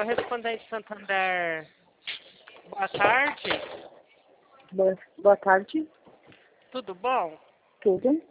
correspondente Santander, boa tarde. Boa tarde. Tudo bom? Tudo.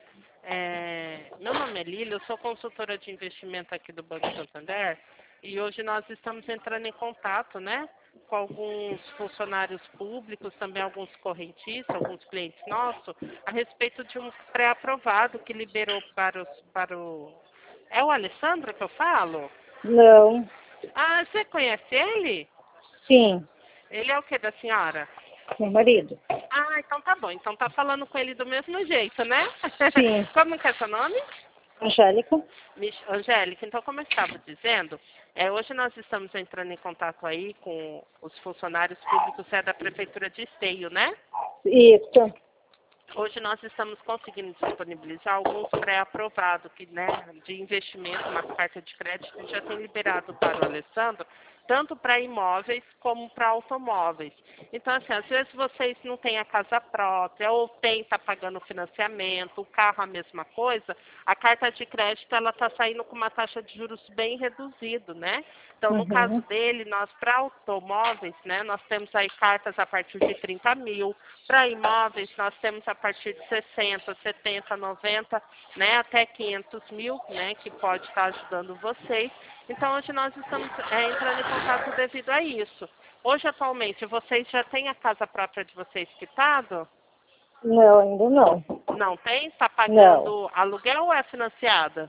Meu nome é Lília, eu sou consultora de investimento aqui do Banco Santander e hoje nós estamos entrando em contato, né, com alguns funcionários públicos, também alguns correntistas, alguns clientes nossos, a respeito de um pré-aprovado que liberou para o... É o Alessandro que eu falo? Não. Ah, você conhece ele? Sim. Ele é o que da senhora? Meu marido. Ah, então tá bom. Então tá falando com ele do mesmo jeito, né? Sim. Como que é seu nome? Angélica. Angélica, então como eu estava dizendo, hoje nós estamos entrando em contato aí com os funcionários públicos da Prefeitura de Esteio, né? Isso. Hoje nós estamos conseguindo disponibilizar alguns pré-aprovados que, né, de investimento, uma carta de crédito que já tem liberado para o Alessandro, tanto para imóveis como para automóveis. Então, assim, às vezes vocês não têm a casa própria ou está pagando financiamento, o carro a mesma coisa, a carta de crédito ela está saindo com uma taxa de juros bem reduzido, né? Então, no caso dele, nós para automóveis, né, nós temos aí cartas a partir de 30 mil, para imóveis nós temos a partir de 60, 70, 90, né, até 500 mil, né, que pode estar ajudando vocês. Então, hoje nós estamos entrando em contato devido a isso. Hoje, atualmente, vocês já têm a casa própria de vocês quitado? Não, ainda não. Não tem? Está pagando Não. aluguel ou é financiada?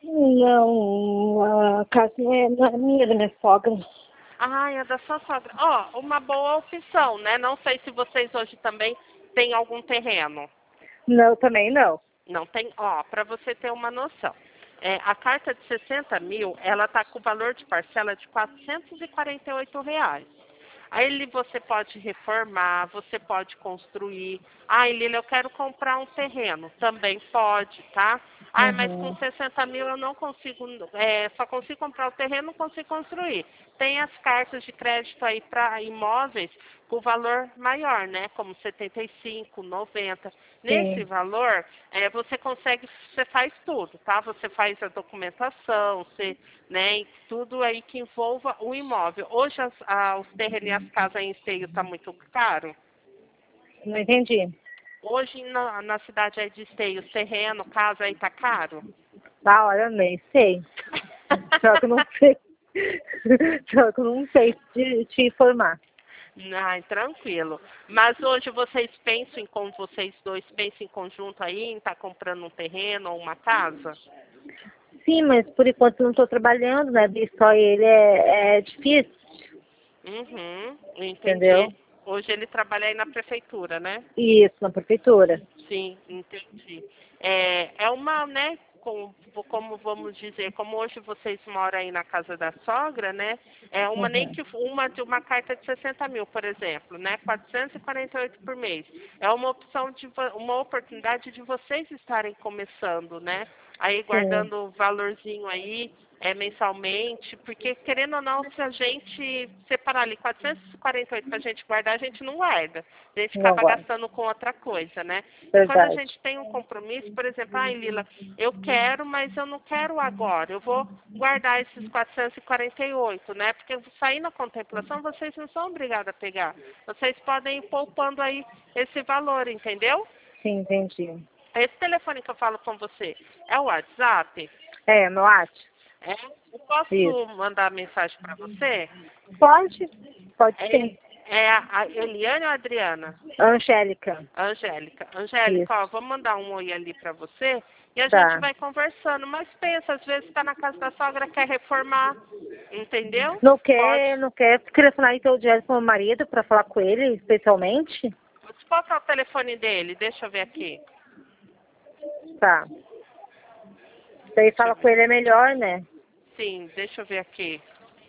Não, a casa não é minha, é da minha sogra. Ah, é da sua sogra. Ó, uma boa opção, né? Não sei se vocês hoje também têm algum terreno. Não, também não. Não tem, ó, para você ter uma noção. A carta de 60 mil, ela está com o valor de parcela de R$ 448. Aí você pode reformar, você pode construir. Ah, Lília, eu quero comprar um terreno. Também pode, tá? Ah, mas com 60 mil eu não consigo, só consigo comprar o terreno, não consigo construir. Tem as cartas de crédito aí para imóveis com valor maior, né? Como 75, 90. Nesse Sim. valor, você faz tudo, tá? Você faz a documentação, né? Tudo aí que envolva o imóvel. Hoje os terrenos e as casas em Esteio tá muito caro. Não entendi. Hoje na cidade aí de Esteio, terreno, casa aí tá caro? Ah, olha, eu nem sei. Só que eu não sei. Só que eu não sei te informar. Ai, tranquilo. Mas hoje vocês pensam como vocês dois pensam em conjunto aí, em estar comprando um terreno ou uma casa? Sim, mas por enquanto eu não estou trabalhando, né? Só ele é difícil, Uhum, entendi. entendeu? Hoje ele trabalha aí na prefeitura, né? Isso, na prefeitura. Sim, entendi. É uma, né, como vamos dizer, como hoje vocês moram aí na casa da sogra, né? É uma nem que uma de uma carta de 60 mil, por exemplo, né? 448 por mês. É uma opção uma oportunidade de vocês estarem começando, né? Aí Sim, guardando o valorzinho aí, mensalmente, porque querendo ou não, se a gente separar ali 448 para a gente guardar, a gente não guarda. A gente não acaba gosto. gastando com outra coisa, né? E quando a Verdade. gente tem um compromisso, por exemplo, ai Lila, eu quero, mas eu não quero agora. Eu vou guardar esses 448, né? Porque sair na contemplação, vocês não são obrigados a pegar. Vocês podem ir poupando aí esse valor, entendeu? Sim, entendi. Esse telefone que eu falo com você é o WhatsApp? É, no arte? É? Eu posso Isso. mandar mensagem para você? Pode? Pode É, sim. é a Eliane ou a Adriana? Angélica. Angélica. Angélica, ó, Isso. vou mandar um oi ali para você e a gente Tá. vai conversando. Mas pensa, às vezes está na casa da sogra, quer reformar, entendeu? Pode. Não quer telefonar então direto pro meu marido para falar com ele, especialmente? Qual que é o telefone dele? Deixa eu ver aqui. Tá. Daí Deixa eu fala com ver. ele é melhor, né? Sim, deixa eu ver aqui.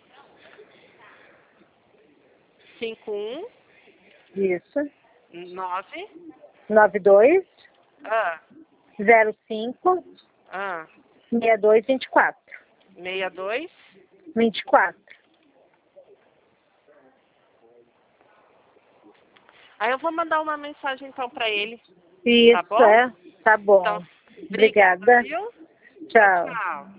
Isso. 51 92 ah, 05 ah, 62 24. 62. 24. Aí eu vou mandar uma mensagem então para ele, tá Isso, bom? é. Tá Então, bom. obrigada, Obrigada. viu? Tchau, Tchau. tchau.